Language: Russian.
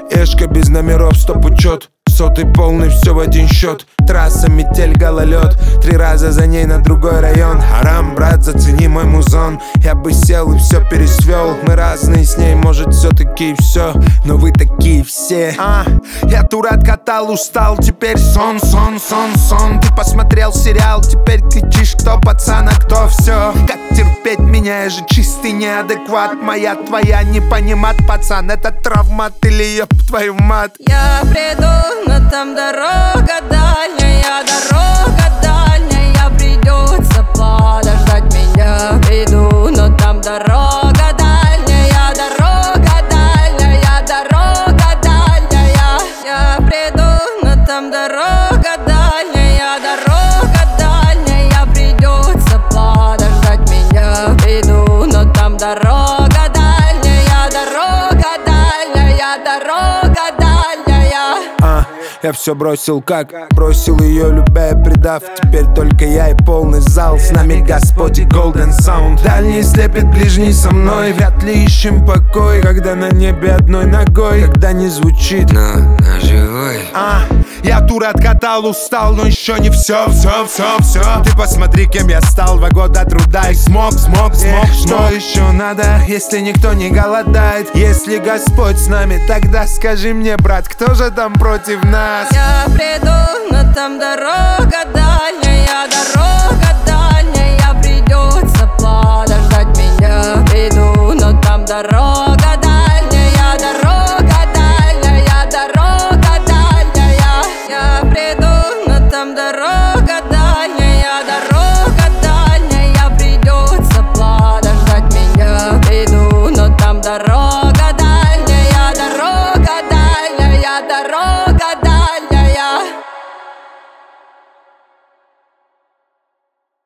Эшка без номеров, стоп-учет. Сотый полный, все в один счет. Трасса, метель, гололед. 3 раза за ней на другой район. Арам, брат, зацени мой музон. Я бы сел и все пересвел. Мы разные с ней, может все-таки и все. Но вы такие все. Я тур откатал, устал. Теперь сон, сон, сон, сон. Ты посмотрел сериал, теперь кричишь, кто пацан, а кто все. Как терпеть меня, я же чистый неадекват. Моя, твоя, не понимат, пацан. Это травмат или ёб твою мат. Я приду, но там дорога дальняя, придется подождать меня. Приду, но там дорога дальняя, Я приду, но там дорога дальняя, придется подождать меня. Приду, но там дорога дальняя, Я все бросил, как бросил ее, любя и предав. Теперь только я и полный зал. С нами Господь и Golden Sound. Дальний слепит, ближний со мной. Вряд ли ищем покой, когда на небе одной ногой. Когда не звучит, но живой. Я тур откатал, устал, но еще не все. Ты посмотри, кем я стал. 2 года труда и смог. Что еще надо, если никто не голодает? Если Господь с нами, тогда скажи мне, брат, кто же там против нас? Я приду, но там дорога дальняя, придется подождать меня. Приду, но там дорога дальняя, Я приду, но там дорога дальняя, придется подождать меня. Приду, но там дорога дальняя,